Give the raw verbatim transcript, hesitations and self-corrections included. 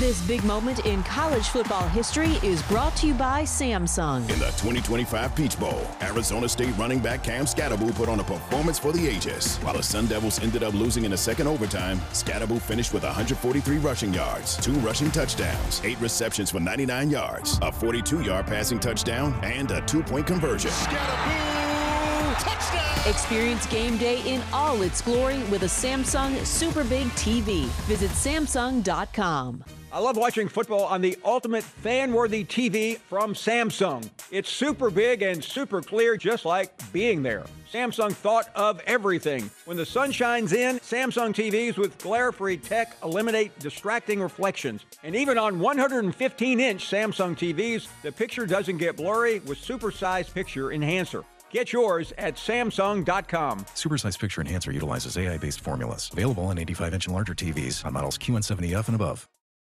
This big moment in college football history is brought to you by Samsung. In the twenty twenty-five Peach Bowl, Arizona State running back Cam Scatterbo put on a performance for the ages. While the Sun Devils ended up losing in the second overtime, Scatterbo finished with one hundred forty-three rushing yards, two rushing touchdowns, eight receptions for ninety-nine yards, a forty-two-yard passing touchdown, and a two-point conversion. Scatterbo, touchdown! Experience game day in all its glory with a Samsung Super Big T V. Visit Samsung dot com. I love watching football on the ultimate fan-worthy T V from Samsung. It's super big and super clear, just like being there. Samsung thought of everything. When the sun shines in, Samsung T Vs with glare-free tech eliminate distracting reflections. And even on one hundred fifteen inch Samsung T Vs, the picture doesn't get blurry with supersized picture enhancer. Get yours at Samsung dot com. Supersized Picture Enhancer utilizes A I-based formulas. Available on eighty-five inch and larger T Vs on models Q one seventy F and above.